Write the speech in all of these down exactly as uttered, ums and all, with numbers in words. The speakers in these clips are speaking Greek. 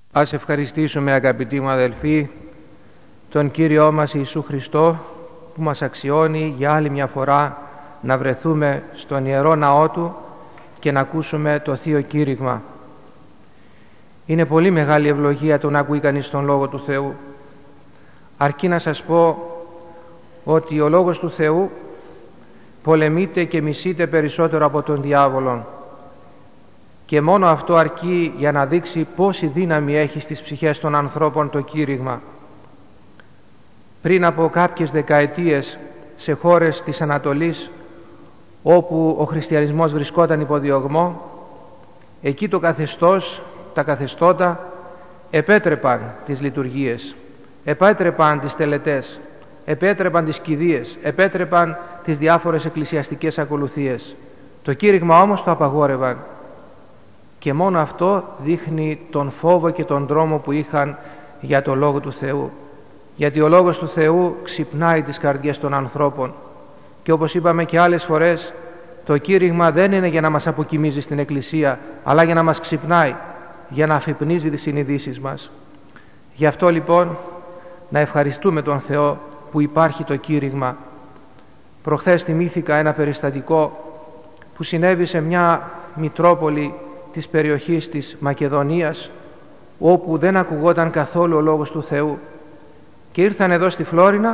Ας ευχαριστήσουμε, αγαπητοί μου αδελφοί, τον Κύριό μας Ιησού Χριστό, που μας αξιώνει για άλλη μια φορά να βρεθούμε στον Ιερό Ναό Του και να ακούσουμε το Θείο Κήρυγμα. Είναι πολύ μεγάλη ευλογία το να ακούει κανείς τον Λόγο του Θεού. Αρκεί να σας πω ότι ο Λόγος του Θεού πολεμείται και μισείται περισσότερο από τον διάβολον, και μόνο αυτό αρκεί για να δείξει πόση δύναμη έχει στις ψυχές των ανθρώπων το κήρυγμα. Πριν από κάποιες δεκαετίες, σε χώρες της Ανατολής όπου ο χριστιανισμός βρισκόταν υπό διωγμό, εκεί το καθεστώς, τα καθεστώτα επέτρεπαν τις λειτουργίες, επέτρεπαν τις τελετές, επέτρεπαν τις κηδείες, επέτρεπαν τις διάφορες εκκλησιαστικές ακολουθίες. Το κήρυγμα όμως το απαγόρευαν, και μόνο αυτό δείχνει τον φόβο και τον δρόμο που είχαν για το Λόγο του Θεού, γιατί ο Λόγος του Θεού ξυπνάει τις καρδιές των ανθρώπων, και όπως είπαμε και άλλες φορές, το κήρυγμα δεν είναι για να μας αποκοιμίζει στην Εκκλησία, αλλά για να μας ξυπνάει, για να αφυπνίζει τις συνειδήσεις μας. Γι' αυτό λοιπόν να ευχαριστούμε τον Θεό που υπάρχει το κήρυγμα. Προχθές θυμήθηκα ένα περιστατικό που συνέβη σε μια μητρόπολη της περιοχής της Μακεδονίας, όπου δεν ακουγόταν καθόλου ο Λόγος του Θεού, και ήρθαν εδώ στη Φλόρινα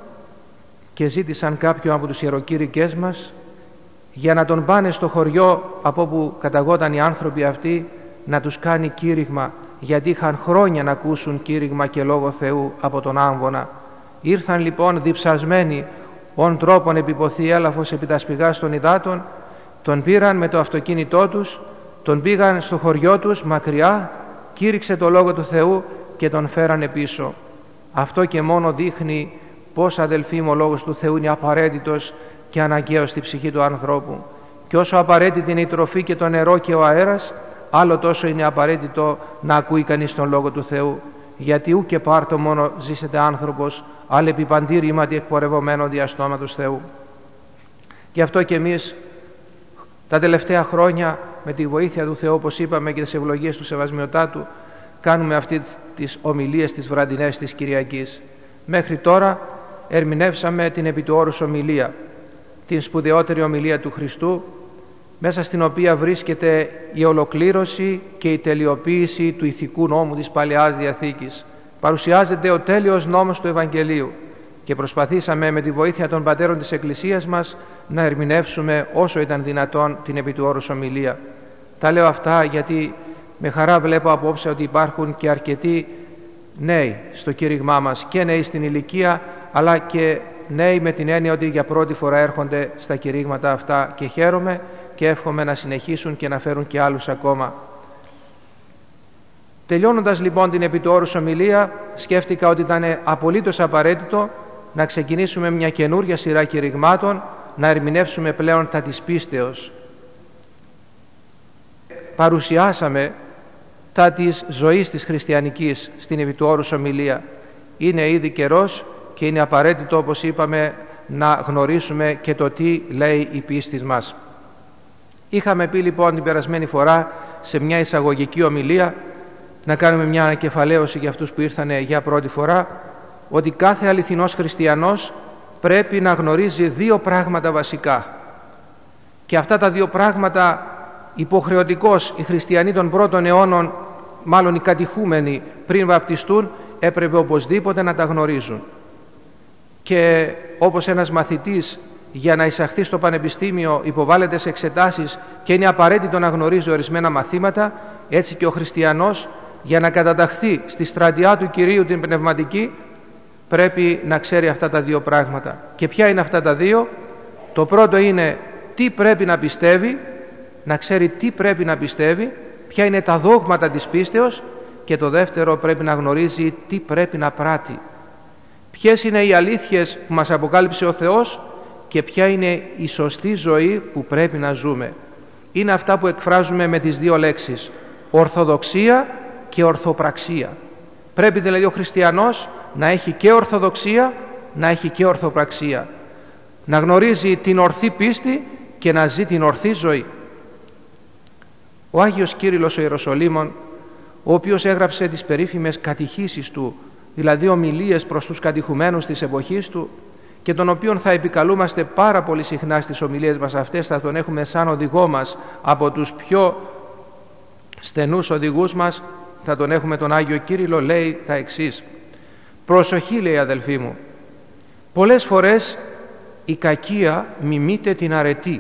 και ζήτησαν κάποιον από τους ιεροκήρυκές μας για να τον πάνε στο χωριό από όπου καταγόταν οι άνθρωποι αυτοί να τους κάνει κήρυγμα, γιατί είχαν χρόνια να ακούσουν κήρυγμα και Λόγο Θεού από τον άμβονα. Ήρθαν λοιπόν διψασμένοι, ον τρόπον επιποθεί έλαφος επί τα σπηγάς των υδάτων, τον πήραν με το αυτοκίνητό τους, τον πήγαν στο χωριό τους μακριά, κήρυξε το Λόγο του Θεού και τον φέρανε πίσω. Αυτό και μόνο δείχνει πως, αδελφοί μου, ο Λόγος του Θεού είναι απαραίτητος και αναγκαίος στη ψυχή του ανθρώπου. Και όσο απαραίτητη είναι η τροφή και το νερό και ο αέρας, άλλο τόσο είναι απαραίτητο να ακούει κανείς τον Λόγο του Θεού, γιατί ου και πάρτο μόνο ζήσεται άνθρωπος, αλλά επί παντή ρήματι εκπορευωμένο διαστόματος Θεού. Γι' αυτό και εμείς τα τελευταία χρόνια, με τη βοήθεια του Θεού, όπως είπαμε, και τις ευλογίες του Σεβασμιωτάτου, κάνουμε αυτές τις ομιλίες τις βραδινές της Κυριακής. Μέχρι τώρα ερμηνεύσαμε την επί του όρους ομιλία, την σπουδαιότερη ομιλία του Χριστού, μέσα στην οποία βρίσκεται η ολοκλήρωση και η τελειοποίηση του ηθικού νόμου της Παλαιάς Διαθήκης. Παρουσιάζεται ο τέλειος νόμος του Ευαγγελίου, και προσπαθήσαμε με τη βοήθεια των πατέρων της Εκκλησίας μας να ερμηνεύσουμε όσο ήταν δυνατόν την επί του όρους ομιλία. Τα λέω αυτά γιατί με χαρά βλέπω απόψε ότι υπάρχουν και αρκετοί νέοι στο κήρυγμά μας, και νέοι στην ηλικία, αλλά και νέοι με την έννοια ότι για πρώτη φορά έρχονται στα κηρύγματα αυτά, και χαίρομαι και εύχομαι να συνεχίσουν και να φέρουν και άλλους ακόμα. Τελειώνοντας λοιπόν την επί του όρους ομιλία, σκέφτηκα ότι ήταν απολύτως απαραίτητο να ξεκινήσουμε μια καινούρια σειρά κηρυγμάτων, να ερμηνεύσουμε πλέον τα της πίστεως. Παρουσιάσαμε τα της ζωής της χριστιανικής στην επί του όρους ομιλία. Είναι ήδη καιρός και είναι απαραίτητο, όπως είπαμε, να γνωρίσουμε και το τι λέει η πίστη μας. Είχαμε πει λοιπόν την περασμένη φορά σε μια εισαγωγική ομιλία, να κάνουμε μια ανακεφαλαίωση για αυτούς που ήρθαν για πρώτη φορά, ότι κάθε αληθινός χριστιανός πρέπει να γνωρίζει δύο πράγματα βασικά, και αυτά τα δύο πράγματα υποχρεωτικώς οι χριστιανοί των πρώτων αιώνων, μάλλον οι κατηχούμενοι πριν βαπτιστούν, έπρεπε οπωσδήποτε να τα γνωρίζουν. Και όπως ένας μαθητής για να εισαχθεί στο πανεπιστήμιο υποβάλλεται σε εξετάσεις και είναι απαραίτητο να γνωρίζει ορισμένα μαθήματα, έτσι και ο χριστιανός για να καταταχθεί στη στρατιά του Κυρίου την πνευματική πρέπει να ξέρει αυτά τα δύο πράγματα. Και ποια είναι αυτά τα δύο? Το πρώτο είναι τι πρέπει να πιστεύει, να ξέρει τι πρέπει να πιστεύει, ποια είναι τα δόγματα της πίστεως, και το δεύτερο πρέπει να γνωρίζει τι πρέπει να πράττει. Ποιες είναι οι αλήθειες που μας αποκάλυψε ο Θεός και ποια είναι η σωστή ζωή που πρέπει να ζούμε. Είναι αυτά που εκφράζουμε με τις δύο λέξεις, ορθοδοξία και ορθοπραξία. Πρέπει δηλαδή ο χριστιανός να έχει και ορθοδοξία, να έχει και ορθοπραξία, να γνωρίζει την ορθή πίστη και να ζει την ορθή ζωή. Ο Άγιος Κύριλλος ο Ιεροσολύμων, ο οποίος έγραψε τις περίφημες κατηχήσεις του, δηλαδή ομιλίες προς τους κατηχουμένους της εποχής του, και τον οποίον θα επικαλούμαστε πάρα πολύ συχνά στις ομιλίες μας αυτές, θα τον έχουμε σαν οδηγό μας, από τους πιο στενούς οδηγούς μας θα τον έχουμε τον Άγιο Κύριλλο. Λέει τα εξής: προσοχή, λέει, αδελφοί μου, πολλές φορές η κακία μιμείται την αρετή.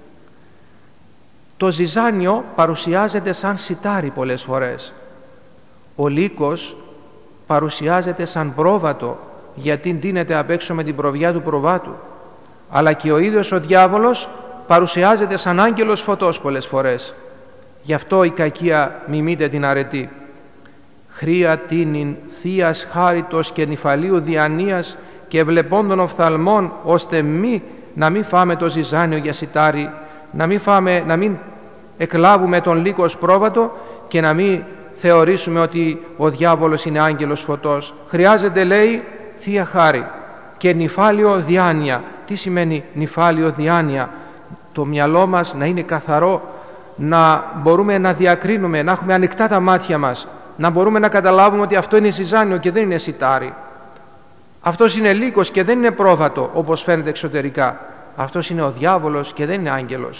Το ζυζάνιο παρουσιάζεται σαν σιτάρι πολλές φορές. Ο λύκος παρουσιάζεται σαν πρόβατο, γιατί ντύνεται απ' έξω με την προβιά του προβάτου. Αλλά και ο ίδιος ο διάβολος παρουσιάζεται σαν άγγελος φωτός πολλές φορές. Γι' αυτό η κακία μιμείται την αρετή. Χρία τίνην θείας χάριτος και νυφαλίου διανοίας και ευλεπώντων οφθαλμών, ώστε μη, να μην φάμε το ζυζάνιο για σιτάρι, να μην, φάμε, να μην εκλάβουμε τον λύκο ως πρόβατο και να μην θεωρήσουμε ότι ο διάβολος είναι άγγελος φωτός. Χρειάζεται, λέει, θεία χάρη και νυφάλιο διάνοια. Τι σημαίνει νυφάλιο διάνοια? Το μυαλό μας να είναι καθαρό, να μπορούμε να διακρίνουμε, να έχουμε ανοιχτά τα μάτια μας, να μπορούμε να καταλάβουμε ότι αυτό είναι ζυζάνιο και δεν είναι σιτάρι. Αυτός είναι λύκος και δεν είναι πρόβατο όπως φαίνεται εξωτερικά. Αυτός είναι ο διάβολος και δεν είναι άγγελος.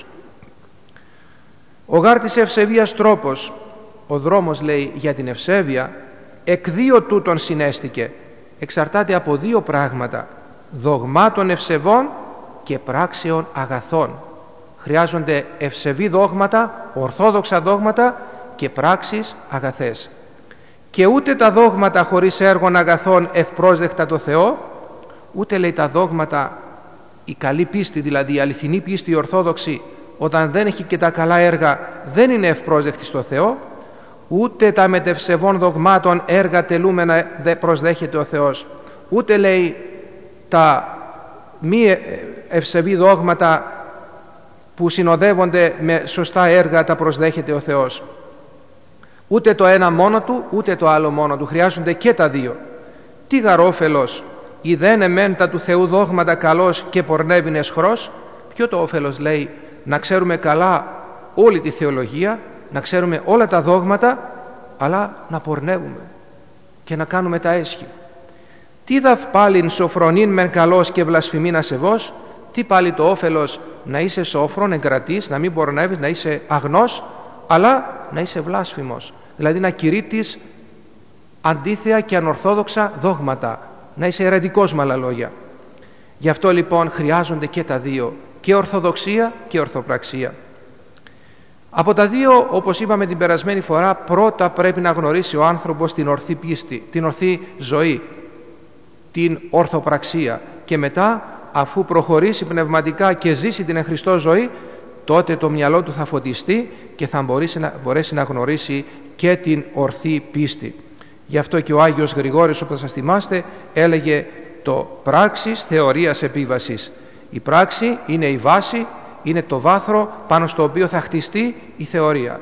Ο γάρ της ευσεβίας τρόπος, ο δρόμος, λέει, για την ευσέβεια, εκ δύο τούτων συνέστηκε. Εξαρτάται από δύο πράγματα: δογμάτων ευσεβών και πράξεων αγαθών. Χρειάζονται ευσεβή δόγματα, ορθόδοξα δόγματα και πράξεις αγαθές. Και ούτε τα δόγματα χωρίς έργων αγαθών ευπρόσδεκτα το Θεό, ούτε, λέει, τα δόγματα, η καλή πίστη, δηλαδή η αληθινή πίστη, η ορθόδοξη, όταν δεν έχει και τα καλά έργα, δεν είναι ευπρόσδεκτη στο Θεό, ούτε τα μετευσεβών δογμάτων έργα τελούμενα προσδέχεται ο Θεός, ούτε, λέει, τα μη ευσεβή δόγματα που συνοδεύονται με σωστά έργα τα προσδέχεται ο Θεός. Ούτε το ένα μόνο του, ούτε το άλλο μόνο του. Χρειάζονται και τα δύο. Τι γαρόφελος, ιδέν εμέντα του Θεού δόγματα καλός και πορνεύειν εσχρός. Ποιο το όφελος, λέει, να ξέρουμε καλά όλη τη θεολογία, να ξέρουμε όλα τα δόγματα, αλλά να πορνεύουμε και να κάνουμε τα έσχη. Τι δαυ πάλιν σοφρονήν μεν καλός και βλασφημήν ασεβός. Τι πάλι το όφελος να είσαι σόφρον, εγκρατής, να μην πορνεύεις, να είσαι αγνός, αλλά να είσαι βλάσφημος, δηλαδή να κηρύττεις αντίθεα και ανορθόδοξα δόγματα, να είσαι αιρετικός, με άλλα λόγια. Γι' αυτό λοιπόν χρειάζονται και τα δύο, και ορθοδοξία και ορθοπραξία. Από τα δύο, όπως είπαμε την περασμένη φορά, πρώτα πρέπει να γνωρίσει ο άνθρωπος την ορθή πίστη, την ορθή ζωή, την ορθοπραξία, και μετά, αφού προχωρήσει πνευματικά και ζήσει την εν Χριστώ ζωή, τότε το μυαλό του θα φωτιστεί και θα μπορέσει να, μπορέσει να γνωρίσει και την ορθή πίστη. Γι' αυτό και ο Άγιος Γρηγόρης, όπως σας θυμάστε, έλεγε το πράξης θεωρίας επίβασης. Η πράξη είναι η βάση, είναι το βάθρο πάνω στο οποίο θα χτιστεί η θεωρία.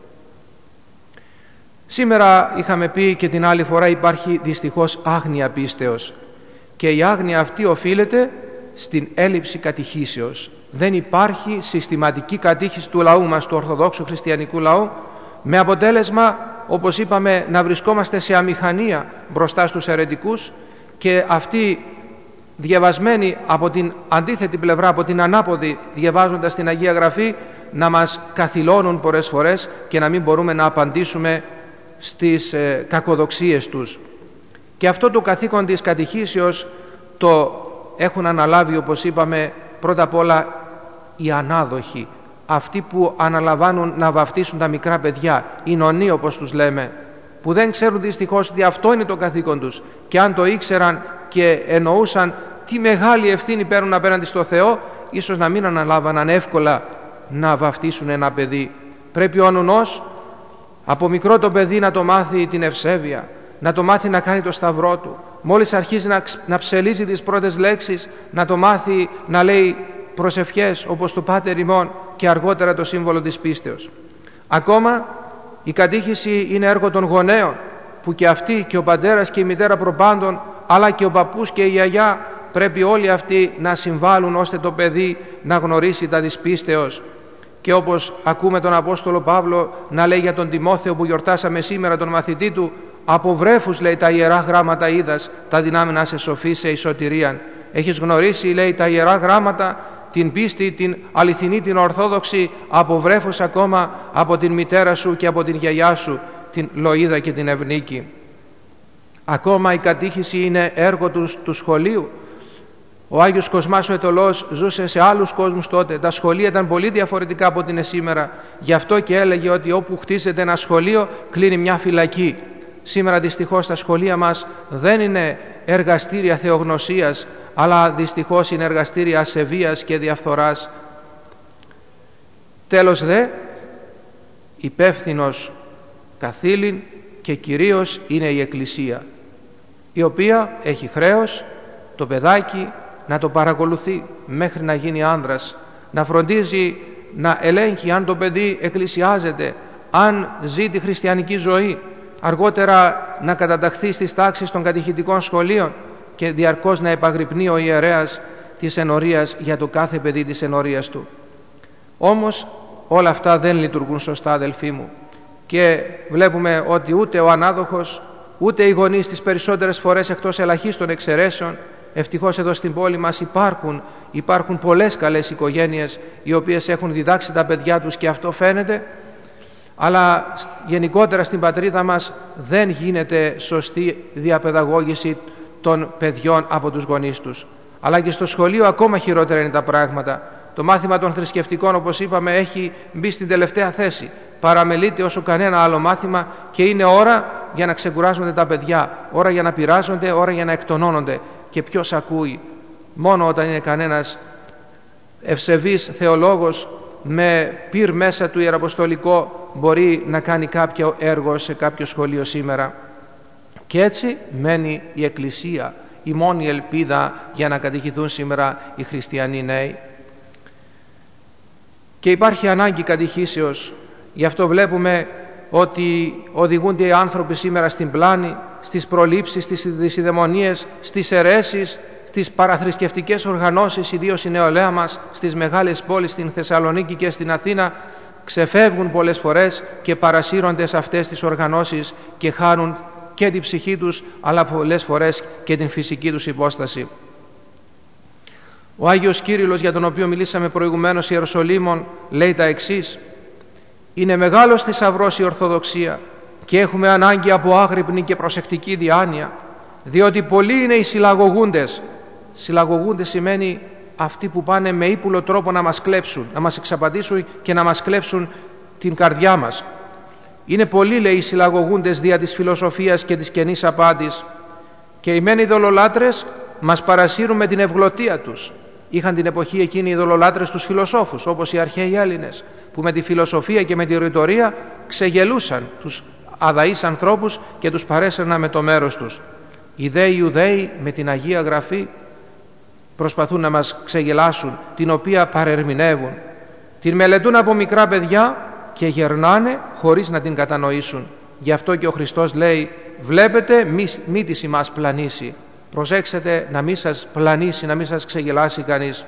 Σήμερα είχαμε πει και την άλλη φορά, υπάρχει δυστυχώς άγνοια πίστεως, και η άγνοια αυτή οφείλεται στην έλλειψη κατηχήσεως. Δεν υπάρχει συστηματική κατήχηση του λαού μας, του Ορθοδόξου Χριστιανικού λαού, με αποτέλεσμα, όπως είπαμε, να βρισκόμαστε σε αμηχανία μπροστά στους αιρετικούς, και αυτοί, διαβασμένοι από την αντίθετη πλευρά, από την ανάποδη, διαβάζοντας την Αγία Γραφή, να μας καθυλώνουν πολλές φορές και να μην μπορούμε να απαντήσουμε στις ε, κακοδοξίες τους. Και αυτό το καθήκον της κατηχήσεως το έχουν αναλάβει, όπως είπαμε, πρώτα απ' όλα οι ανάδοχοι, αυτοί που αναλαμβάνουν να βαφτίσουν τα μικρά παιδιά, οι νονοί όπως τους λέμε, που δεν ξέρουν δυστυχώς ότι αυτό είναι το καθήκον τους, και αν το ήξεραν και εννοούσαν τι μεγάλη ευθύνη παίρνουν απέναντι στο Θεό, ίσως να μην αναλάβαναν εύκολα να βαφτίσουν ένα παιδί. Πρέπει ο νουνός από μικρό το παιδί να το μάθει την ευσέβεια, να το μάθει να κάνει το σταυρό του. Μόλις αρχίζει να, να ψελίζει τις πρώτες λέξεις, να το μάθει να λέει προσευχές όπως το Πάτερ ημών, και αργότερα το σύμβολο της πίστεως. Ακόμα η κατήχηση είναι έργο των γονέων, που και αυτοί, και ο πατέρας και η μητέρα προπάντων, αλλά και ο παππούς και η γιαγιά, πρέπει όλοι αυτοί να συμβάλλουν ώστε το παιδί να γνωρίσει τα της πίστεως. Και όπως ακούμε τον Απόστολο Παύλο να λέει για τον Τιμόθεο που γιορτάσαμε σήμερα, τον μαθητή του, από βρέφους, λέει, τα ιερά γράμματα είδας, τα δυνάμενα σε σοφή, σε ισοτηρίαν. Έχεις γνωρίσει, λέει, τα ιερά γράμματα, την πίστη, την αληθινή, την ορθόδοξη, από βρέφους ακόμα, από την μητέρα σου και από την γιαγιά σου, την Λοΐδα και την Ευνίκη. Ακόμα η κατήχηση είναι έργο του, του σχολείου. Ο Άγιος Κοσμάς ο Αιτωλός ζούσε σε άλλους κόσμους τότε. Τα σχολεία ήταν πολύ διαφορετικά από ό,τι είναι σήμερα. Γι' αυτό και έλεγε ότι όπου χτίζεται ένα σχολείο κλείνει μια φυλακή. Σήμερα δυστυχώς τα σχολεία μας δεν είναι εργαστήρια θεογνωσίας, αλλά δυστυχώς είναι εργαστήρια ασεβίας και διαφθοράς. Τέλος δε, υπεύθυνος καθήλυν και κυρίως είναι η Εκκλησία, η οποία έχει χρέος το παιδάκι να το παρακολουθεί μέχρι να γίνει άνδρας, να φροντίζει να ελέγχει αν το παιδί εκκλησιάζεται, αν ζει τη χριστιανική ζωή, αργότερα να καταταχθεί στις τάξεις των κατηχητικών σχολείων και διαρκώς να επαγρυπνεί ο ιερέας της ενορίας για το κάθε παιδί της ενορίας του. Όμως όλα αυτά δεν λειτουργούν σωστά, αδελφοί μου, και βλέπουμε ότι ούτε ο ανάδοχος ούτε οι γονείς τις περισσότερες φορές, εκτός ελαχίστων εξαιρέσεων, ευτυχώς εδώ στην πόλη μας υπάρχουν, υπάρχουν πολλές καλές οικογένειες οι οποίες έχουν διδάξει τα παιδιά τους και αυτό φαίνεται, αλλά γενικότερα στην πατρίδα μας δεν γίνεται σωστή διαπαιδαγώγηση των παιδιών από τους γονείς τους. Αλλά και στο σχολείο ακόμα χειρότερα είναι τα πράγματα. Το μάθημα των θρησκευτικών, όπως είπαμε, έχει μπει στην τελευταία θέση. Παραμελείται όσο κανένα άλλο μάθημα και είναι ώρα για να ξεκουράζονται τα παιδιά, ώρα για να πειράζονται, ώρα για να εκτονώνονται. Και ποιος ακούει? Μόνο όταν είναι κανένας ευσεβής θεολόγος με πυρ μέσα του ιεραποστολικό μπορεί να κάνει κάποιο έργο σε κάποιο σχολείο σήμερα. Και έτσι μένει η Εκκλησία, η μόνη ελπίδα για να κατηχηθούν σήμερα οι χριστιανοί νέοι. Και υπάρχει ανάγκη κατηχήσεως. Γι' αυτό βλέπουμε ότι οδηγούνται οι άνθρωποι σήμερα στην πλάνη, στις προλήψεις, στις δυσιδαιμονίες, στις αιρέσεις, στις παραθρησκευτικές οργανώσεις, ιδίως η νεολαία μας στις μεγάλες πόλεις, στην Θεσσαλονίκη και στην Αθήνα, ξεφεύγουν πολλές φορές και παρασύρονται σε αυτές τις οργανώσεις και χάνουν και την ψυχή τους, αλλά πολλές φορές και την φυσική τους υπόσταση. Ο Άγιος Κύριλλος, για τον οποίο μιλήσαμε προηγουμένως, Ιεροσολύμων, λέει τα εξής: «Είναι μεγάλος θησαυρός η Ορθοδοξία και έχουμε ανάγκη από άγρυπνη και προσεκτική διάνοια, διότι πολλοί είναι οι συλλαγωγούντες». Συλλαγωγούντες σημαίνει αυτοί που πάνε με ύπουλο τρόπο να μας κλέψουν, να μας εξαπατήσουν και να μας κλέψουν την καρδιά μας. Είναι πολλοί, λέει, οι συλλαγωγούντες δια της φιλοσοφίας και της κενής απάντης, και οι μεν ειδωλολάτρες μας παρασύρουν με την ευγλωτία τους. Είχαν την εποχή εκείνη οι ειδωλολάτρες τους φιλοσόφους, όπως οι αρχαίοι Έλληνες, που με τη φιλοσοφία και με τη ρητορία ξεγελούσαν τους αδαείς ανθρώπους και τους παρέσαιρναν με το μέρος τους. Οι δε Ιουδαίοι με την Αγία Γραφή προσπαθούν να μας ξεγελάσουν, την οποία παρερμηνεύουν. Την μελετούν από μικρά παιδιά και γερνάνε χωρίς να την κατανοήσουν. Γι' αυτό και ο Χριστός λέει: «Βλέπετε, μη, μη της ημάς πλανήσει». Προσέξτε να μην σας πλανήσει, να μην σας ξεγελάσει κανείς.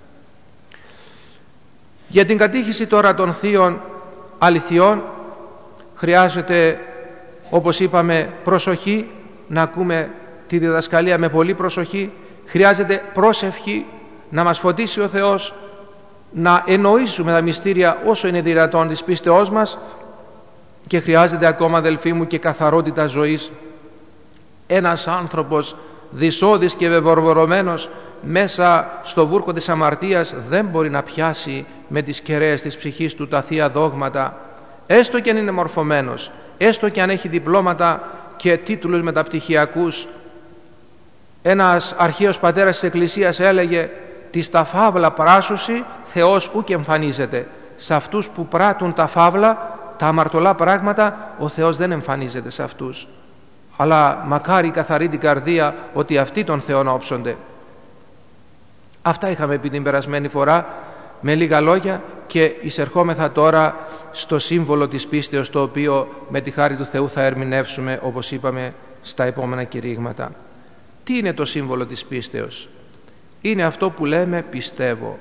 Για την κατήχηση τώρα των θείων αληθιών χρειάζεται, όπως είπαμε, προσοχή, να ακούμε τη διδασκαλία με πολύ προσοχή. Χρειάζεται πρόσευχη, να μας φωτίσει ο Θεός, να εννοήσουμε τα μυστήρια όσο είναι δυνατόν της πίστεώς μας, και χρειάζεται ακόμα, αδελφοί μου, και καθαρότητα ζωής. Ένας άνθρωπος δυσώδης και βεβορβωρωμένος μέσα στο βούρκο της αμαρτίας δεν μπορεί να πιάσει με τις κεραίες της ψυχής του τα θεία δόγματα, έστω και αν είναι μορφωμένος, έστω και αν έχει διπλώματα και τίτλους μεταπτυχιακούς. Ένας αρχαίος πατέρας της Εκκλησίας έλεγε: «Της τα φαύλα πράσουσι Θεός ούκ εμφανίζεται». Σε αυτούς που πράττουν τα φαύλα, τα αμαρτωλά πράγματα, ο Θεός δεν εμφανίζεται σε αυτούς. Αλλά μακάρι η καθαρή την καρδία, ότι αυτοί τον Θεόν όψονται. Αυτά είχαμε πει την περασμένη φορά με λίγα λόγια, και εισερχόμεθα τώρα στο σύμβολο της πίστεως, το οποίο με τη χάρη του Θεού θα ερμηνεύσουμε, όπως είπαμε, στα επόμενα κηρύγματα. Τι είναι το σύμβολο της πίστεως? Είναι αυτό που λέμε πιστεύω.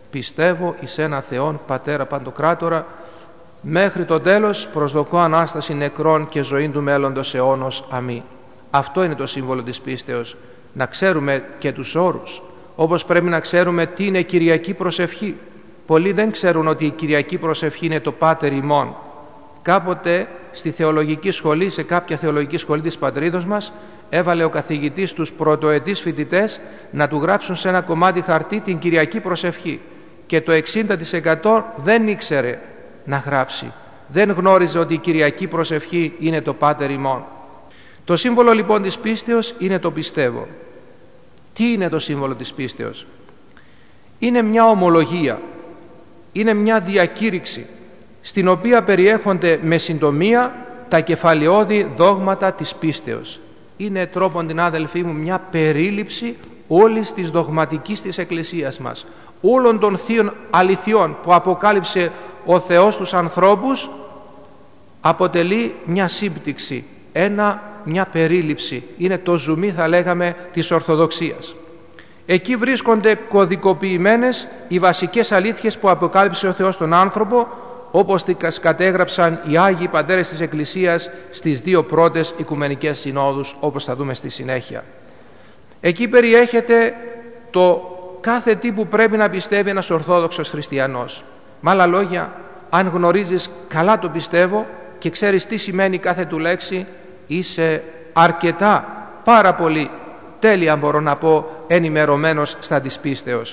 Πιστεύω εις ένα Θεόν Πατέρα Παντοκράτορα, μέχρι το τέλος προσδοκώ Ανάσταση νεκρών και ζωή του μέλλοντος αιώνος. Αμήν. Αυτό είναι το σύμβολο της πίστεως. Να ξέρουμε και τους όρους, όπως πρέπει να ξέρουμε τι είναι Κυριακή προσευχή. Πολλοί δεν ξέρουν ότι η Κυριακή προσευχή είναι το Πάτερ ημών. Κάποτε στη θεολογική σχολή, σε κάποια θεολογική σχολή της πατρίδος μας, έβαλε ο καθηγητής τους πρωτοετής φοιτητές να του γράψουν σε ένα κομμάτι χαρτί την Κυριακή προσευχή, και το εξήντα τοις εκατό δεν ήξερε να γράψει. Δεν γνώριζε ότι η Κυριακή προσευχή είναι το Πάτερ ημών. Το σύμβολο λοιπόν της πίστεως είναι το πιστεύω. Τι είναι το σύμβολο της πίστεως? Είναι μια ομολογία, είναι μια διακήρυξη, στην οποία περιέχονται με συντομία τα κεφαλαιώδη δόγματα της πίστεως. Είναι τρόπον την άδελφοί μου μια περίληψη όλης της δογματικής της Εκκλησίας μας, όλων των θείων αληθιών που αποκάλυψε ο Θεός τους ανθρώπους. Αποτελεί μια σύμπτυξη, ένα, μια περίληψη. Είναι το ζουμί, θα λέγαμε, της Ορθοδοξίας. Εκεί βρίσκονται κωδικοποιημένες οι βασικές αλήθειες που αποκάλυψε ο Θεός τον άνθρωπο, όπως τις κατέγραψαν οι Άγιοι Πατέρες της Εκκλησίας στις δύο πρώτες Οικουμενικές Συνόδους, όπως θα δούμε στη συνέχεια. Εκεί περιέχεται το κάθε τι που πρέπει να πιστεύει ένας Ορθόδοξος Χριστιανός. Με άλλα λόγια, αν γνωρίζεις καλά το πιστεύω και ξέρεις τι σημαίνει κάθε του λέξη, είσαι αρκετά, πάρα πολύ τέλεια, μπορώ να πω, ενημερωμένος στα της πίστεως.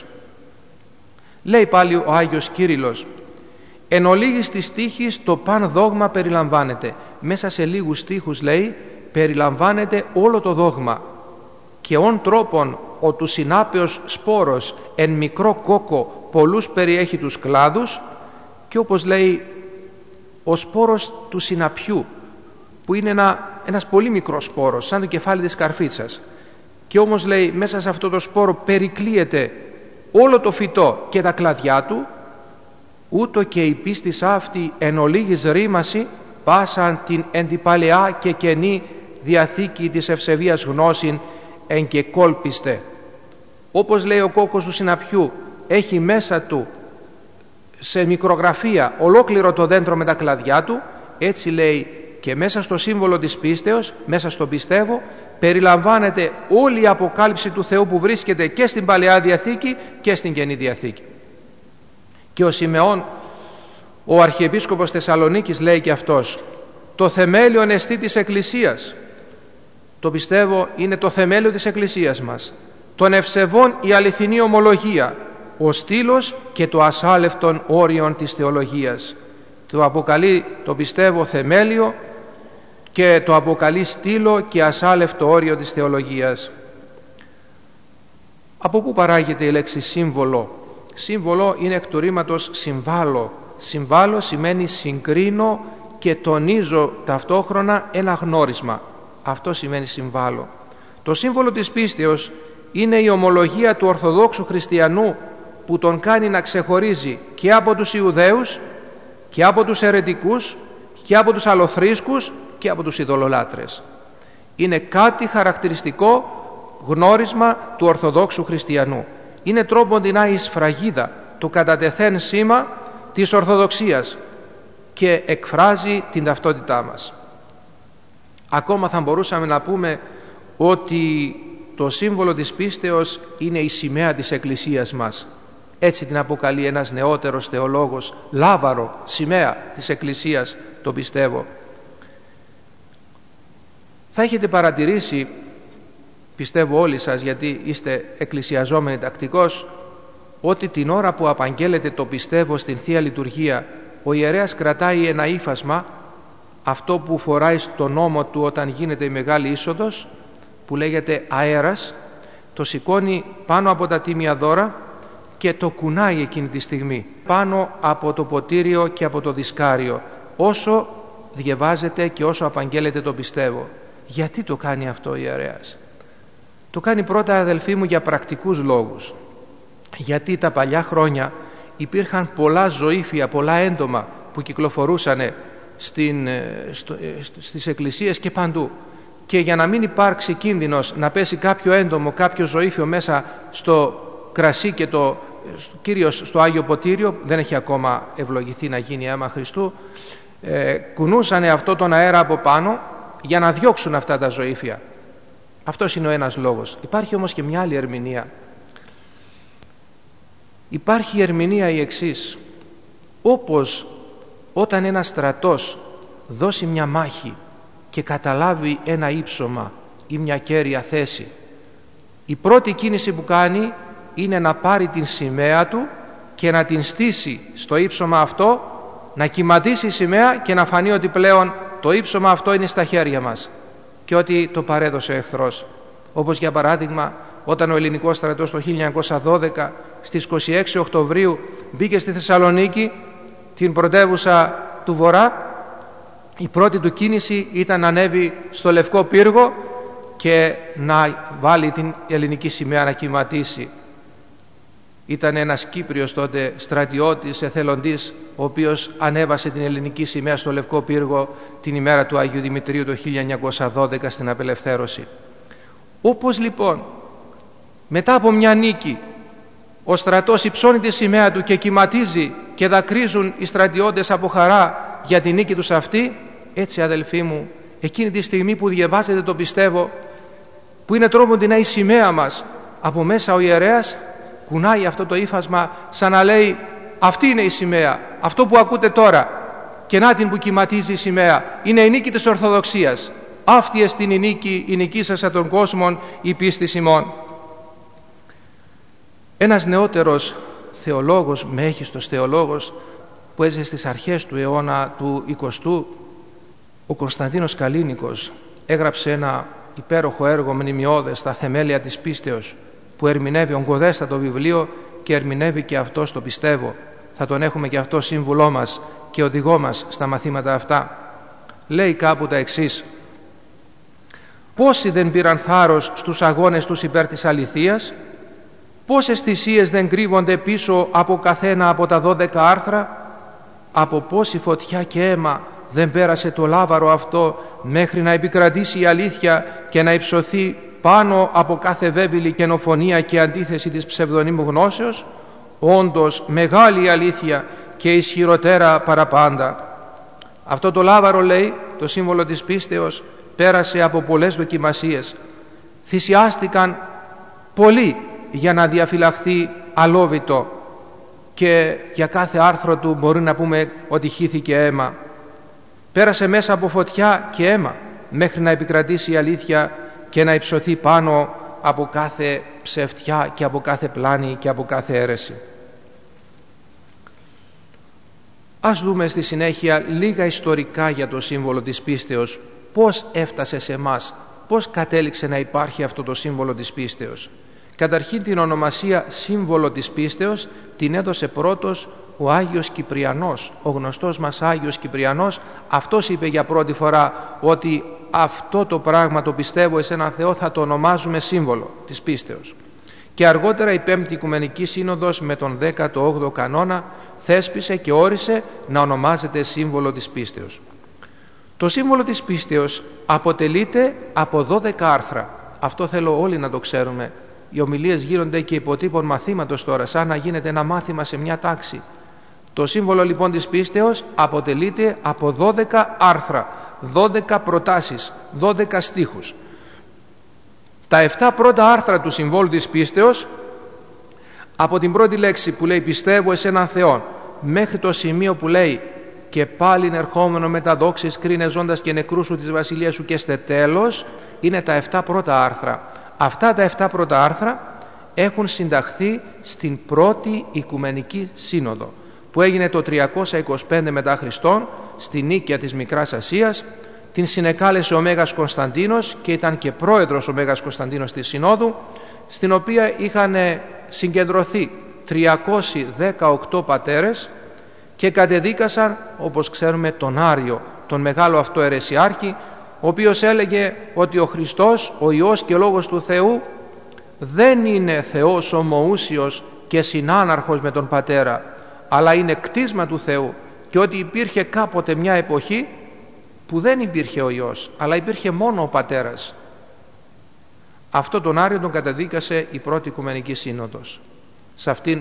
Λέει πάλι ο Άγιος Κύριλλος: «Εν ολίγης της στίχης το παν δόγμα περιλαμβάνεται». Μέσα σε λίγους στίχους, λέει, περιλαμβάνεται όλο το δόγμα. «Και ον τρόπον ο του συνάπεως σπόρος εν μικρό κόκο πολλούς περιέχει τους κλάδους». Και όπως λέει, ο σπόρος του συναπιού, που είναι ένα, ένας πολύ μικρός σπόρος, σαν το κεφάλι της καρφίτσας, και όμως λέει μέσα σε αυτό το σπόρο περικλείεται όλο το φυτό και τα κλαδιά του, ούτω και η πίστης αυτή εν ολίγης ρήμαση πάσαν την εν τη παλαιά και καινή διαθήκη της ευσεβίας γνώσιν εν και κόλπιστε. Όπως λέει ο κόκκος του συναπιού έχει μέσα του σε μικρογραφία ολόκληρο το δέντρο με τα κλαδιά του, έτσι λέει και μέσα στο σύμβολο της πίστεως, μέσα στο πιστεύω, περιλαμβάνεται όλη η αποκάλυψη του Θεού που βρίσκεται και στην Παλαιά Διαθήκη και στην Καινή Διαθήκη. Και ο Σιμεών, ο Αρχιεπίσκοπος Θεσσαλονίκης, λέει και αυτός: «Το θεμέλιον εστί της Εκκλησίας». Το πιστεύω είναι το θεμέλιο της Εκκλησίας μας. «Των ευσεβών η αληθινή ομολογία, ο στήλος και το ασάλευτον όριον της θεολογίας». Το αποκαλεί, το πιστεύω, θεμέλιο και το αποκαλεί στήλο και ασάλευτο όριο της θεολογίας. Από πού παράγεται η λέξη σύμβολο? Σύμβολο είναι εκ του ρήματος συμβάλλω. Συμβάλλω σημαίνει συγκρίνω και τονίζω ταυτόχρονα ένα γνώρισμα. Αυτό σημαίνει συμβάλλω. Το σύμβολο της πίστεως είναι η ομολογία του Ορθοδόξου Χριστιανού που τον κάνει να ξεχωρίζει και από τους Ιουδαίους και από τους αιρετικούς και από τους αλλοθρήσκους και από τους ειδωλολάτρες. Είναι κάτι χαρακτηριστικό γνώρισμα του Ορθοδόξου Χριστιανού. Είναι τρόπον την η σφραγίδα, το κατατεθέν σήμα της Ορθοδοξίας και εκφράζει την ταυτότητά μας. Ακόμα θα μπορούσαμε να πούμε ότι το σύμβολο της πίστεως είναι η σημαία της Εκκλησίας μας. Έτσι την αποκαλεί ένας νεότερος θεολόγος, λάβαρο, σημαία της Εκκλησίας, το πιστεύω. Θα έχετε παρατηρήσει, πιστεύω όλοι σας, γιατί είστε εκκλησιαζόμενοι τακτικώς, ότι την ώρα που απαγγέλλεται το πιστεύω στην Θεία Λειτουργία, ο ιερέας κρατάει ένα ύφασμα, αυτό που φοράει στον ώμο του όταν γίνεται η Μεγάλη Είσοδος, που λέγεται αέρας, το σηκώνει πάνω από τα τίμια δώρα και το κουνάει εκείνη τη στιγμή πάνω από το ποτήριο και από το δισκάριο, όσο διαβάζεται και όσο απαγγέλλεται το πιστεύω. Γιατί το κάνει αυτό ο ιερέας? Το κάνει πρώτα, αδελφοί μου, για πρακτικούς λόγους. Γιατί τα παλιά χρόνια υπήρχαν πολλά ζωήφια, πολλά έντομα που κυκλοφορούσαν στην, στο, στις εκκλησίες και παντού. Και για να μην υπάρξει κίνδυνος να πέσει κάποιο έντομο, κάποιο ζωήφιο μέσα στο κρασί και το κυρίως στο Άγιο Ποτήριο, δεν έχει ακόμα ευλογηθεί να γίνει αίμα Χριστού, ε, κουνούσανε αυτό τον αέρα από πάνω για να διώξουν αυτά τα ζωήφια. Αυτός είναι ο ένας λόγος. Υπάρχει όμως και μια άλλη ερμηνεία. Υπάρχει η ερμηνεία η εξής: όπως όταν ένας στρατός δώσει μια μάχη και καταλάβει ένα ύψωμα ή μια κέρια θέση, η πρώτη κίνηση που κάνει είναι να πάρει την σημαία του και να την στήσει στο ύψωμα αυτό, να κυματίσει η σημαία και να φανεί ότι πλέον το ύψωμα αυτό είναι στα χέρια μας και ότι το παρέδωσε ο εχθρός. Όπως για παράδειγμα όταν ο ελληνικός στρατός το χίλια εννιακόσια δώδεκα στις είκοσι έξι Οκτωβρίου μπήκε στη Θεσσαλονίκη, την πρωτεύουσα του Βορρά, η πρώτη του κίνηση ήταν να ανέβει στο Λευκό Πύργο και να βάλει την ελληνική σημαία να κυματίσει. Ήταν ένας Κύπριος τότε στρατιώτης, εθελοντής, ο οποίος ανέβασε την ελληνική σημαία στο Λευκό Πύργο την ημέρα του Αγίου Δημητρίου το χίλια εννιακόσια δώδεκα στην απελευθέρωση. Όπως λοιπόν μετά από μια νίκη ο στρατός υψώνει τη σημαία του και κυματίζει και δακρύζουν οι στρατιώτες από χαρά για την νίκη τους αυτή, έτσι αδελφοί μου, εκείνη τη στιγμή που διαβάζετε το πιστεύω, που είναι τρόπον η σημαία μας, από μέσα ο ιερέας κουνάει αυτό το ύφασμα σαν να λέει: αυτή είναι η σημαία, αυτό που ακούτε τώρα, και να την που κυματίζει η σημαία, είναι η νίκη της Ορθοδοξίας. Αυτή εστιν η νίκη, η νικήσασα των κόσμων, η πίστης ημών. Ένας νεότερος θεολόγος, μέγιστος θεολόγος, που έζησε στις αρχές του αιώνα του εικοστού, ο Κωνσταντίνος Καλίνικος, έγραψε ένα υπέροχο έργο μνημειώδες, τα θεμέλια της πίστεως, που ερμηνεύει ογκοδέστατο βιβλίο και ερμηνεύει και αυτό στο πιστεύω. Θα τον έχουμε και αυτό σύμβουλό μας και οδηγό μας στα μαθήματα αυτά. Λέει κάπου τα εξής: πόσοι δεν πήραν θάρρος στους αγώνες τους υπέρ της αληθείας, πόσες θυσίες δεν κρύβονται πίσω από καθένα από τα δώδεκα άρθρα, από πόση φωτιά και αίμα δεν πέρασε το λάβαρο αυτό μέχρι να επικρατήσει η αλήθεια και να υψωθεί πάνω από κάθε βέβηλη καινοφωνία και αντίθεση της ψευδονύμου γνώσεως. Όντως μεγάλη αλήθεια και ισχυροτέρα παραπάντα. Αυτό το λάβαρο, λέει, το σύμβολο της πίστεως, πέρασε από πολλές δοκιμασίες. Θυσιάστηκαν πολλοί για να διαφυλαχθεί αλόβητο και για κάθε άρθρο του μπορεί να πούμε ότι χύθηκε αίμα. Πέρασε μέσα από φωτιά και αίμα μέχρι να επικρατήσει η αλήθεια και να υψωθεί πάνω από κάθε ψευτιά και από κάθε πλάνη και από κάθε αίρεση. Ας δούμε στη συνέχεια λίγα ιστορικά για το σύμβολο της πίστεως. Πώς έφτασε σε εμάς, πώς κατέληξε να υπάρχει αυτό το σύμβολο της πίστεως. Καταρχήν την ονομασία σύμβολο της πίστεως την έδωσε πρώτος ο Άγιος Κυπριανός, ο γνωστός μας Άγιος Κυπριανός. Αυτός είπε για πρώτη φορά ότι αυτό το πράγμα, το πιστεύω εις έναν Θεό, θα το ονομάζουμε σύμβολο της πίστεως. Και αργότερα η Πέμπτη Οικουμενική Σύνοδος με τον δέκατο όγδοο κανόνα θέσπισε και όρισε να ονομάζεται σύμβολο της πίστεως. Το σύμβολο της πίστεως αποτελείται από δώδεκα άρθρα. Αυτό θέλω όλοι να το ξέρουμε. Οι ομιλίες γίνονται και υποτύπων μαθήματος τώρα, σαν να γίνεται ένα μάθημα σε μια τάξη. Το σύμβολο λοιπόν της πίστεως αποτελείται από δώδεκα άρθρα, δώδεκα προτάσεις, δώδεκα στίχους. Τα επτά πρώτα άρθρα του συμβόλου της πίστεως, από την πρώτη λέξη που λέει πιστεύω εις έναν Θεόν, μέχρι το σημείο που λέει και πάλιν ερχόμενο με τα δόξης κρίνε ζώντας και νεκρούς σου της βασιλείας σου και στε τέλος, είναι τα επτά πρώτα άρθρα. Αυτά τα επτά πρώτα άρθρα έχουν συνταχθεί στην πρώτη Οικουμενική Σύνοδο που έγινε το τριακόσια είκοσι πέντε μετά Χριστόν στη Νίκαια της Μικράς Ασίας. Την συνεκάλεσε ο Μέγας Κωνσταντίνος και ήταν και πρόεδρος ο Μέγας Κωνσταντίνος της Συνόδου, στην οποία είχαν συγκεντρωθεί τριακόσιοι δεκαοκτώ πατέρες και κατεδίκασαν, όπως ξέρουμε, τον Άριο, τον μεγάλο αυτό αιρεσιάρχη, ο οποίος έλεγε ότι ο Χριστός, ο Υιός και Λόγος του Θεού δεν είναι Θεός ομοούσιος και συνάναρχος με τον Πατέρα, αλλά είναι κτίσμα του Θεού, και ότι υπήρχε κάποτε μια εποχή που δεν υπήρχε ο Υιός, αλλά υπήρχε μόνο ο Πατέρας. Αυτό τον Άριο τον καταδίκασε η πρώτη Οικουμενική Σύνοδος. Σε αυτήν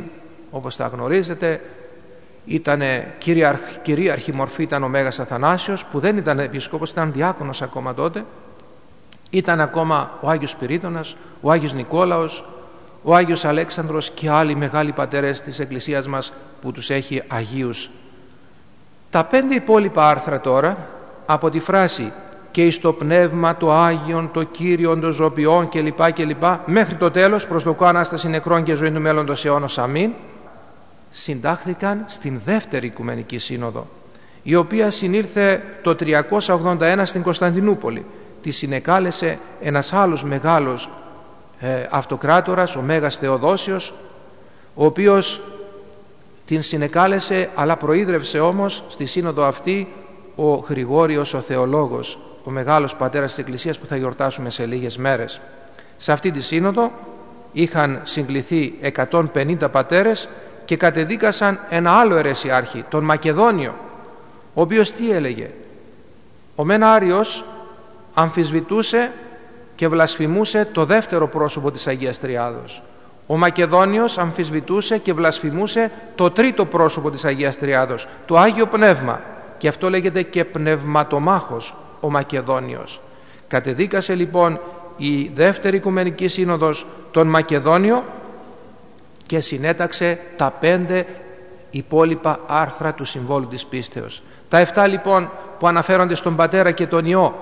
όπως τα γνωρίζετε. Ήτανε κυρίαρχ, κυρίαρχη μορφή ήταν ο Μέγας Αθανάσιος, που δεν ήταν επίσκοπος, ήταν διάκονος ακόμα τότε. Ήταν ακόμα ο Άγιος Σπυρίδωνας, ο Άγιος Νικόλαος, ο Άγιος Αλέξανδρος και άλλοι μεγάλοι πατέρες της Εκκλησίας μας που τους έχει Αγίους. Τα πέντε υπόλοιπα άρθρα τώρα, από τη φράση «και εις το πνεύμα το Άγιον, το Κύριον, το Ζωπιόν» κλπ. κλπ. Μέχρι το τέλος, «προσδοκώ Ανάσταση νεκρών και ζωή του μέλλοντος αιώνος. Αμήν», συντάχθηκαν στην δεύτερη Οικουμενική Σύνοδο, η οποία συνήλθε το τριακόσια ογδόντα ένα στην Κωνσταντινούπολη. Τη συνεκάλεσε ένας άλλος μεγάλος ε, αυτοκράτορας, ο Μέγας Θεοδόσιος, ο οποίος την συνεκάλεσε, αλλά προείδρευσε όμως στη σύνοδο αυτή ο Γρηγόριος ο Θεολόγος, ο μεγάλος πατέρας της Εκκλησίας που θα γιορτάσουμε σε λίγες μέρες. Σε αυτή τη σύνοδο είχαν συγκληθεί εκατόν πενήντα πατέρες και κατεδίκασαν ένα άλλο αιρεσιάρχη, τον Μακεδόνιο, ο οποίος τι έλεγε? Ο μεν Άριος αμφισβητούσε και βλασφημούσε το δεύτερο πρόσωπο της Αγίας Τριάδος. Ο Μακεδόνιος αμφισβητούσε και βλασφημούσε το τρίτο πρόσωπο της Αγίας Τριάδος, το Άγιο Πνεύμα, και αυτό λέγεται και πνευματομάχος ο Μακεδόνιος. Κατεδίκασε λοιπόν η δεύτερη Οικουμενική Σύνοδος τον Μακεδόνιο και συνέταξε τα πέντε υπόλοιπα άρθρα του Συμβόλου της Πίστεως. Τα εφτά λοιπόν που αναφέρονται στον Πατέρα και τον Υιό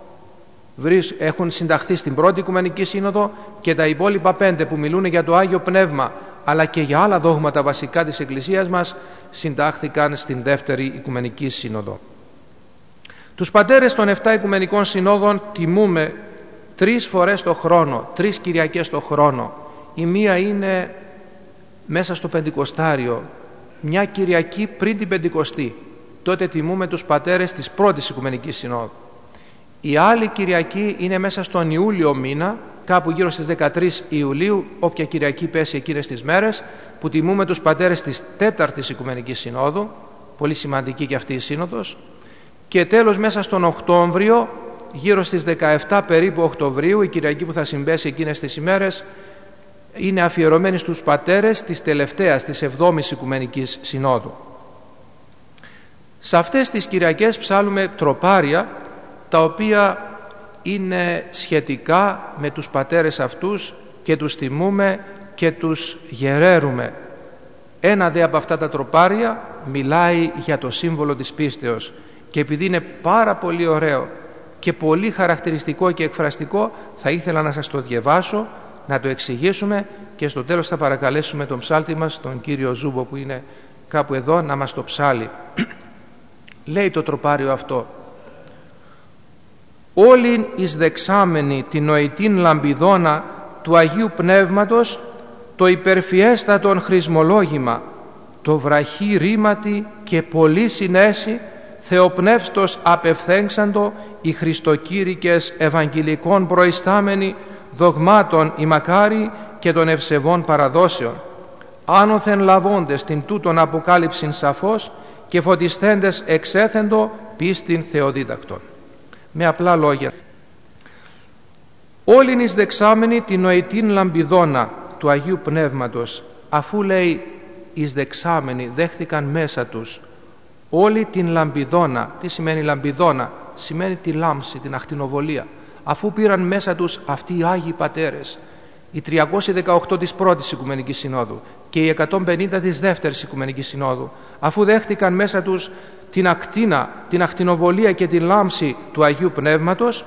έχουν συνταχθεί στην πρώτη Οικουμενική Σύνοδο, και τα υπόλοιπα πέντε που μιλούν για το Άγιο Πνεύμα αλλά και για άλλα δόγματα βασικά της Εκκλησίας μας συντάχθηκαν στην δεύτερη Οικουμενική Σύνοδο. Τους πατέρες των εφτά Οικουμενικών Συνόδων τιμούμε τρεις φορές το χρόνο, τρεις Κυριακές το χρόνο. Η μία είναι μέσα στο Πεντηκοστάριο, μια Κυριακή πριν την Πεντηκοστή. Τότε τιμούμε τους πατέρες της πρώτης Οικουμενικής Συνόδου. Η άλλη Κυριακή είναι μέσα στον Ιούλιο μήνα, κάπου γύρω στις δεκατρείς Ιουλίου, όποια Κυριακή πέσει εκείνες τις μέρες, που τιμούμε τους πατέρες της τέταρτης Οικουμενικής Συνόδου, πολύ σημαντική και αυτή η σύνοδος. Και τέλος μέσα στον Οκτώβριο, γύρω στις δεκαεπτά περίπου Οκτωβρίου, η Κυριακή που θα συμπέσει εκείνες τις ημέρες, είναι αφιερωμένη στους πατέρες της τελευταίας, της εβδόμης Οικουμενικής Συνόδου. Σε αυτές τις Κυριακές ψάλουμε τροπάρια, τα οποία είναι σχετικά με τους πατέρες αυτούς και τους τιμούμε και τους γεραίρουμε. Ένα δε από αυτά τα τροπάρια μιλάει για το σύμβολο της πίστεως, και επειδή είναι πάρα πολύ ωραίο και πολύ χαρακτηριστικό και εκφραστικό, θα ήθελα να σας το διαβάσω, να το εξηγήσουμε, και στο τέλος θα παρακαλέσουμε τον ψάλτη μας, τον κύριο Ζούμπο που είναι κάπου εδώ, να μας το ψάλει. Λέει το τροπάριο αυτό: «Όλην εις δεξάμενη την νοητήν λαμπιδόνα του Αγίου Πνεύματος το υπερφιέστατον χρησμολόγημα, το βραχή ρήματι και πολύ συνέση θεοπνεύστος απευθέξαντο οι χριστοκήρυκες ευαγγελικών προϊστάμενοι δογμάτων οι μακάρι και των ευσεβών παραδόσεων, άνωθεν λαβώντες την τούτον αποκάλυψην σαφώς και φωτισθέντες εξέθεντο πίστην θεοδίδακτον». Με απλά λόγια, όλην εις δεξάμενη την νοητήν λαμπιδόνα του Αγίου Πνεύματος, αφού λέει εις δεξάμενη, δέχθηκαν μέσα τους όλη την λαμπιδόνα. Τι σημαίνει λαμπιδόνα? Σημαίνει τη λάμψη, την ακτινοβολία. Αφού πήραν μέσα τους αυτοί οι Άγιοι Πατέρες, οι τριακόσιοι δεκαοκτώ της πρώτης Οικουμενικής Συνόδου και οι εκατόν πενήντα της δεύτερης Οικουμενικής Συνόδου, αφού δέχτηκαν μέσα τους την ακτίνα, την ακτινοβολία και την λάμψη του Αγίου Πνεύματος,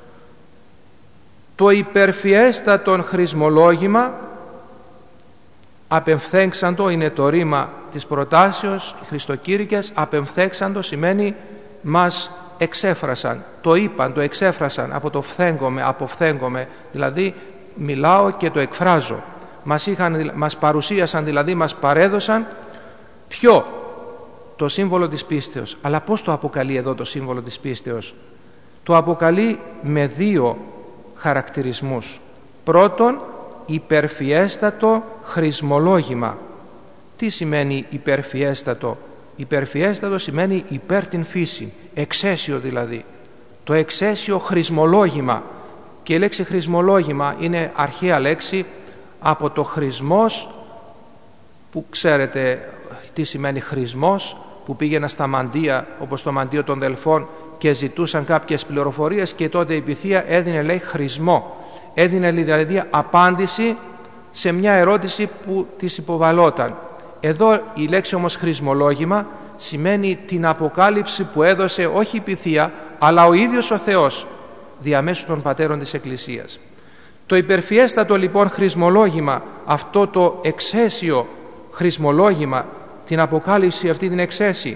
το υπερφιέστατον χρησμολόγημα απεμφθέξαντο, είναι το ρήμα της προτάσεως, οι χριστοκήρυκες, απεμφθέξαντο σημαίνει μας εξέφρασαν, το είπαν, το εξέφρασαν, από το φθέγγομαι, αποφθέγγομαι, δηλαδή μιλάω και το εκφράζω. Μας, είχαν, μας παρουσίασαν, δηλαδή μας παρέδωσαν ποιο? Το σύμβολο της πίστεως. Αλλά πώς το αποκαλεί εδώ το σύμβολο της πίστεως? Το αποκαλεί με δύο χαρακτηρισμούς. Πρώτον, υπερφιέστατο χρησμολόγημα. Τι σημαίνει υπερφιέστατο? Υπερφιέστατο σημαίνει υπέρ την φύση, εξαίσιο δηλαδή. Το εξαίσιο χρησμολόγημα. Και η λέξη χρησμολόγημα είναι αρχαία λέξη από το χρησμός, που ξέρετε τι σημαίνει χρησμός, που πήγαινα στα μαντεία όπως το μαντείο των Δελφών και ζητούσαν κάποιες πληροφορίες και τότε η Pythia έδινε, λέει, χρησμό. Έδινε δηλαδή απάντηση σε μια ερώτηση που της υποβαλόταν. Εδώ η λέξη όμως χρησμολόγημα σημαίνει την αποκάλυψη που έδωσε όχι η Pythia αλλά ο ίδιος ο Θεός διαμέσου των πατέρων της Εκκλησίας. Το υπερφιέστατο λοιπόν χρησμολόγημα, αυτό το εξαίσιο χρησμολόγημα, την αποκάλυψη αυτή την εξαίσιη,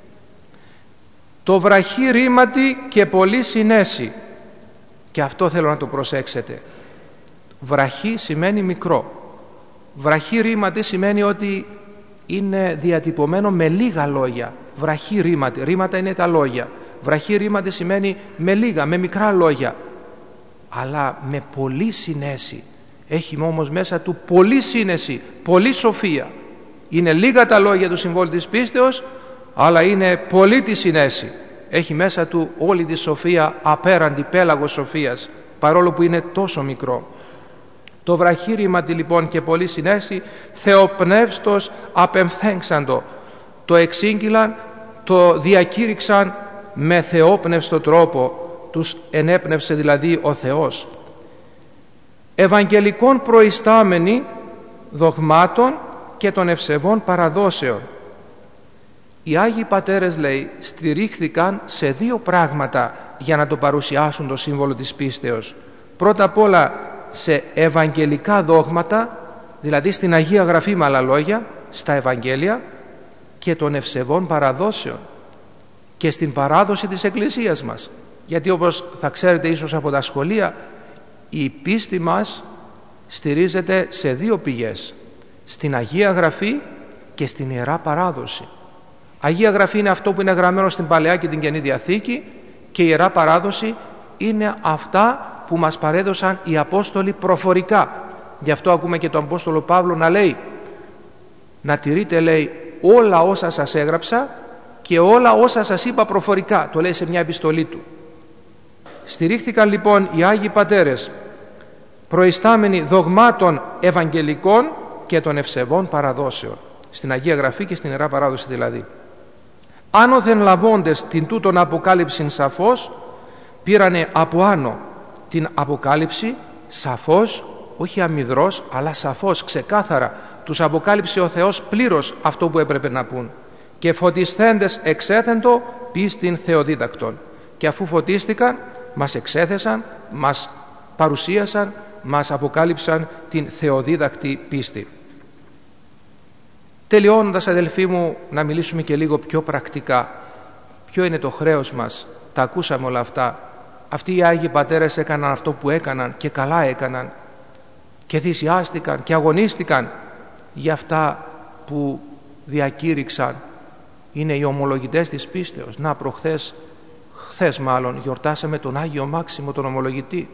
το βραχή ρήματι και πολύ συνέση, και αυτό θέλω να το προσέξετε. Βραχή σημαίνει μικρό, βραχή ρήματι σημαίνει ότι είναι διατυπωμένο με λίγα λόγια. Βραχή ρήματι, ρήματα είναι τα λόγια, βραχή ρήματι σημαίνει με λίγα, με μικρά λόγια, αλλά με πολύ συνέση. Έχει όμως μέσα του πολύ σύνεση, πολύ σοφία. Είναι λίγα τα λόγια του συμβόλου της πίστεως, αλλά είναι πολύ τη συνέση. Έχει μέσα του όλη τη σοφία, απέραντη πέλαγος σοφίας, παρόλο που είναι τόσο μικρό. Το βραχή ρήματι λοιπόν και πολύ συνέση, θεοπνεύστος απεμφθέξαντο. Το εξήγηλαν, το διακήρυξαν με θεόπνευστο τρόπο, τους ενέπνευσε δηλαδή ο Θεός. Ευαγγελικών προϊστάμενοι δογμάτων και των ευσεβών παραδόσεων. Οι Άγιοι Πατέρες, λέει, στηρίχθηκαν σε δύο πράγματα για να το παρουσιάσουν το σύμβολο της πίστεως. Πρώτα απ' όλα σε ευαγγελικά δόγματα, δηλαδή στην Αγία Γραφή με άλλα λόγια, στα Ευαγγέλια, και των ευσεβών παραδόσεων και στην παράδοση της Εκκλησίας μας. Γιατί όπως θα ξέρετε ίσως από τα σχολεία, η πίστη μας στηρίζεται σε δύο πηγές, στην Αγία Γραφή και στην Ιερά Παράδοση. Αγία Γραφή είναι αυτό που είναι γραμμένο στην Παλαιά και την Καινή Διαθήκη, και η Ιερά Παράδοση είναι αυτά που μας παρέδωσαν οι Απόστολοι προφορικά. Γι' αυτό ακούμε και τον Απόστολο Παύλο να λέει, να τηρείτε, λέει, όλα όσα σας έγραψα και όλα όσα σας είπα προφορικά. Το λέει σε μια επιστολή του. Στηρίχθηκαν λοιπόν οι Άγιοι Πατέρες προϊστάμενοι δογμάτων ευαγγελικών και των ευσεβών παραδόσεων, στην Αγία Γραφή και στην Ιερά Παράδοση δηλαδή. Άνωθεν λαβώντες την τούτον αποκάλυψην σαφώς, πήρανε από άνω την αποκάλυψη σαφώς, όχι αμυδρός, αλλά σαφώς, ξεκάθαρα. Τους αποκάλυψε ο Θεός πλήρως αυτό που έπρεπε να πούν. Και φωτισθέντες εξέθεντο πίστην θεοδίδακτον. Και αφού φωτίστηκαν, μας εξέθεσαν, μας παρουσίασαν, μας αποκάλυψαν την θεοδίδακτη πίστη. Τελειώνοντας, αδελφοί μου, να μιλήσουμε και λίγο πιο πρακτικά. Ποιο είναι το χρέος μας? Τα ακούσαμε όλα αυτά. Αυτοί οι Άγιοι Πατέρες έκαναν αυτό που έκαναν και καλά έκαναν και θυσιάστηκαν και αγωνίστηκαν για αυτά που διακήρυξαν. Είναι οι ομολογητές της πίστεως. Να, προχθές, χθες μάλλον, γιορτάσαμε τον Άγιο Μάξιμο, τον ομολογητή.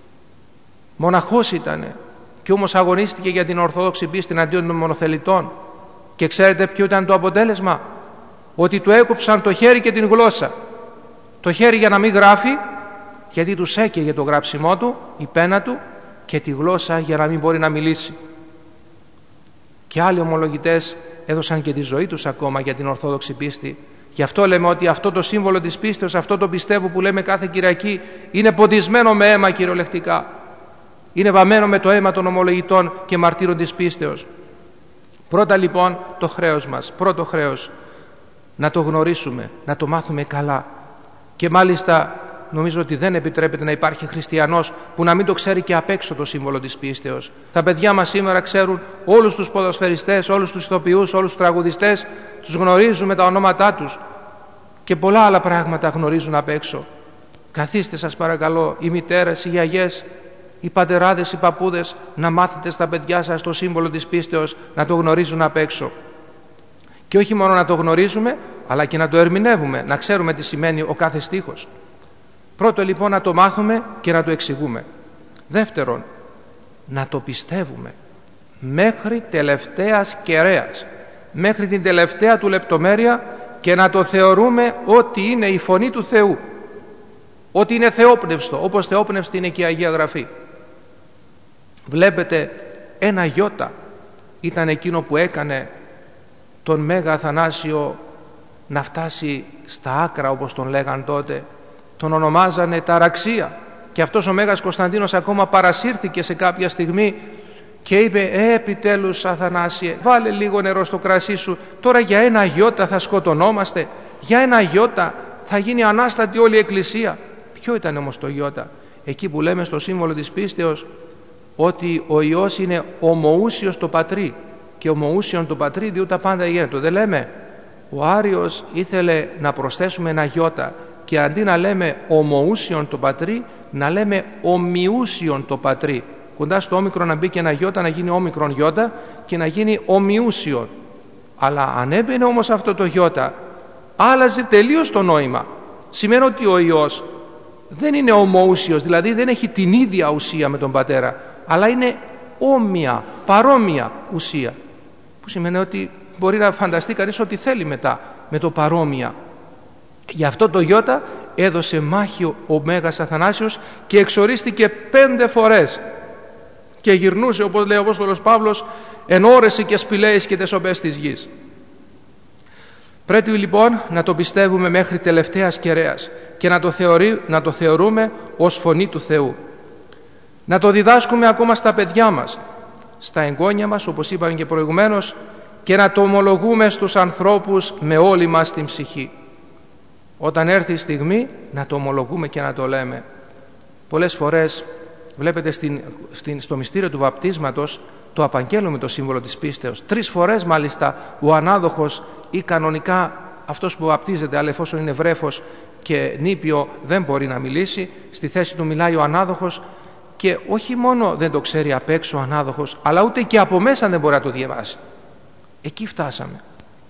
Μοναχός ήτανε και όμως αγωνίστηκε για την Ορθόδοξη πίστη εναντίον των μονοθελητών. Και ξέρετε ποιο ήταν το αποτέλεσμα? Ότι του έκοψαν το χέρι και την γλώσσα. Το χέρι για να μην γράφει, γιατί τους έκαιγε το γράψιμό του, η πένα του, και τη γλώσσα για να μην μπορεί να μιλήσει. Και άλλοι ομολογητές έδωσαν και τη ζωή τους ακόμα για την Ορθόδοξη πίστη. Γι' αυτό λέμε ότι αυτό το σύμβολο της πίστεως, αυτό το πιστεύω που λέμε κάθε Κυριακή, είναι ποντισμένο με αίμα κυριολεκτικά. Είναι βαμμένο με το αίμα των ομολογητών και μαρτύρων της πίστεως. Πρώτα λοιπόν το χρέος μας, πρώτο χρέος, να το γνωρίσουμε, να το μάθουμε καλά. Και μάλιστα νομίζω ότι δεν επιτρέπεται να υπάρχει χριστιανός που να μην το ξέρει και απ' έξω το σύμβολο της πίστεως. Τα παιδιά μας σήμερα ξέρουν όλους τους ποδοσφαιριστές, όλους τους ηθοποιούς, όλους τους τραγουδιστές, τους γνωρίζουν με τα ονόματά τους και πολλά άλλα πράγματα γνωρίζουν απ' έξω. Καθίστε σας παρακαλώ, οι μητέρες, οι γιαγιές, οι πατεράδες, οι παππούδες, να μάθετε στα παιδιά σας το σύμβολο της πίστεως, να το γνωρίζουν απ' έξω. Και όχι μόνο να το γνωρίζουμε, αλλά και να το ερμηνεύουμε, να ξέρουμε τι σημαίνει ο κάθε στίχος. Πρώτο λοιπόν να το μάθουμε και να το εξηγούμε. Δεύτερον, να το πιστεύουμε μέχρι τελευταίας κεραίας, μέχρι την τελευταία του λεπτομέρεια, και να το θεωρούμε ότι είναι η φωνή του Θεού, ότι είναι θεόπνευστο, όπως θεόπνευστη είναι και η Αγία Γραφή. Βλέπετε ένα γιώτα, ήταν εκείνο που έκανε τον Μέγα Αθανάσιο να φτάσει στα άκρα, όπως τον λέγαν τότε. Τον ονομάζανε ταραξία. Και αυτός ο Μέγας Κωνσταντίνος ακόμα παρασύρθηκε σε κάποια στιγμή και είπε «Ε, επιτέλους Αθανάσιε, βάλε λίγο νερό στο κρασί σου, τώρα για ένα γιώτα θα σκοτωνόμαστε, για ένα γιώτα θα γίνει ανάστατη όλη η Εκκλησία». Ποιο ήταν όμως το γιώτα? Εκεί που λέμε στο σύμβολο της πίστεως ότι ο Υιός είναι ομοούσιος το Πατρί, και ομοούσιον το Πατρί διού τα πάντα γένετο. Δεν λέμε, ο Άριος ήθελε να προσθέσουμε ένα γιώτα και αντί να λέμε ομοούσιον το Πατρί, να λέμε ομοιούσιον το Πατρί. Κοντά στο όμικρον να μπει και ένα γιώτα, να γίνει όμικρον γιώτα και να γίνει ομοιούσιον. Αλλά αν έμπαινε όμως αυτό το γιώτα, άλλαζε τελείως το νόημα. Σημαίνει ότι ο Υιός δεν είναι ομοούσιος, δηλαδή δεν έχει την ίδια ουσία με τον Πατέρα, αλλά είναι όμοια, παρόμοια ουσία. Που σημαίνει ότι μπορεί να φανταστεί κανείς ό,τι θέλει μετά με το παρόμοια. Γι' αυτό το γιώτα έδωσε μάχη ο Μέγας Αθανάσιος και εξορίστηκε πέντε φορές και γυρνούσε, όπως λέει ο Απόστολος Παύλος, εν ώρεση και σπηλαίης και τες οπές της γης. Πρέπει λοιπόν να το πιστεύουμε μέχρι τελευταίας κεραίας και να το, θεωρεί, να το θεωρούμε ως φωνή του Θεού. Να το διδάσκουμε ακόμα στα παιδιά μας, στα εγγόνια μας, όπως είπαμε και προηγουμένως, και να το ομολογούμε στους ανθρώπους με όλη μας την ψυχή. Όταν έρθει η στιγμή να το ομολογούμε και να το λέμε. Πολλές φορές βλέπετε στην, στην, στο μυστήριο του βαπτίσματος το απαγγέλουμε το σύμβολο της πίστεως. Τρεις φορές μάλιστα ο ανάδοχος ή κανονικά αυτός που βαπτίζεται, αλλά εφόσον είναι βρέφος και νήπιο δεν μπορεί να μιλήσει, στη θέση του μιλάει ο ανάδοχος, και όχι μόνο δεν το ξέρει απ' έξω ο ανάδοχος, αλλά ούτε και από μέσα δεν μπορεί να το διαβάσει. Εκεί φτάσαμε.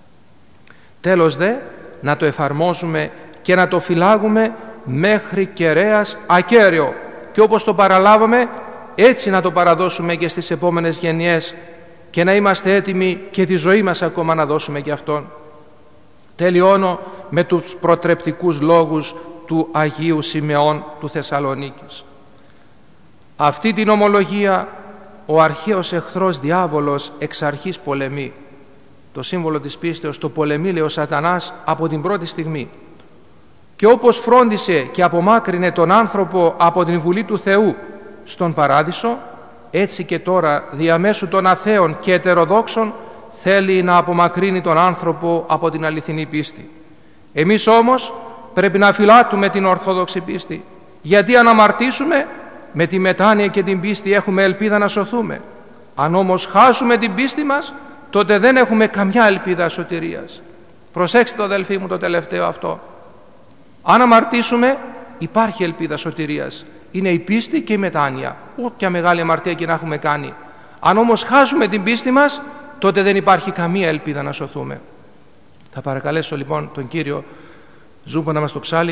Τέλος δε, να το εφαρμόζουμε και να το φυλάγουμε μέχρι κεραίας ακέραιο, και όπως το παραλάβαμε έτσι να το παραδώσουμε και στις επόμενες γενιές και να είμαστε έτοιμοι και τη ζωή μας ακόμα να δώσουμε και αυτόν. Τελειώνω με τους προτρεπτικούς λόγους του Αγίου Σιμεών του Θεσσαλονίκης. Αυτή την ομολογία ο αρχαίος εχθρός διάβολος εξ αρχής πολεμεί. Το σύμβολο της πίστεως το πολεμεί, λέει ο Σατανάς, από την πρώτη στιγμή. Και όπως φρόντισε και απομάκρυνε τον άνθρωπο από την βουλή του Θεού στον παράδεισο, έτσι και τώρα διαμέσου των αθέων και ετεροδόξων θέλει να απομακρύνει τον άνθρωπο από την αληθινή πίστη. Εμείς όμως πρέπει να φυλάτουμε την ορθόδοξη πίστη, γιατί αν αμαρτήσουμε, με τη μετάνοια και την πίστη έχουμε ελπίδα να σωθούμε. Αν όμως χάσουμε την πίστη μας, τότε δεν έχουμε καμιά ελπίδα σωτηρίας. Προσέξτε το, αδελφοί μου, το τελευταίο αυτό. Αν αμαρτήσουμε, υπάρχει ελπίδα σωτηρίας. Είναι η πίστη και η μετάνοια, όποια μεγάλη αμαρτία και να έχουμε κάνει. Αν όμως χάσουμε την πίστη μας, τότε δεν υπάρχει καμία ελπίδα να σωθούμε. Θα παρακαλέσω λοιπόν τον Κύριο Ζούμπο να μας το ψάλει.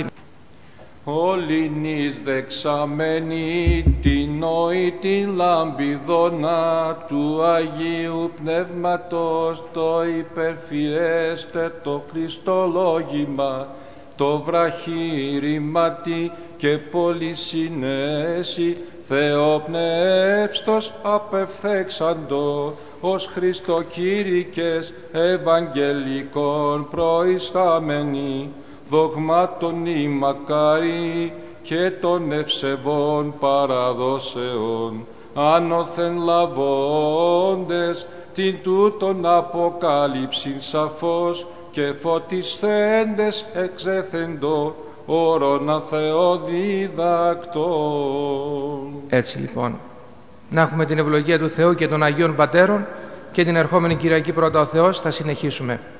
Όλην δεξαμένη την νόη την λαμπιδόνα του Αγίου Πνεύματος, το υπερφιέστε το Χριστολόγημα, το βραχήρηματι και πολυσυνέση, Θεοπνεύστος απευθέξαντο, ως Χριστοκήρυκες Ευαγγελικών προϊστάμενοι, δογμάτων η μακάρι και των ευσεβών παραδόσεων, άνωθεν λαβώντες την τούτον αποκάλυψην σαφώς και φωτισθέντες εξέθεντο όρονα Θεοδιδακτών. Έτσι λοιπόν, να έχουμε την ευλογία του Θεού και των Αγίων Πατέρων, και την ερχόμενη Κυριακή πρώτα ο Θεός θα συνεχίσουμε.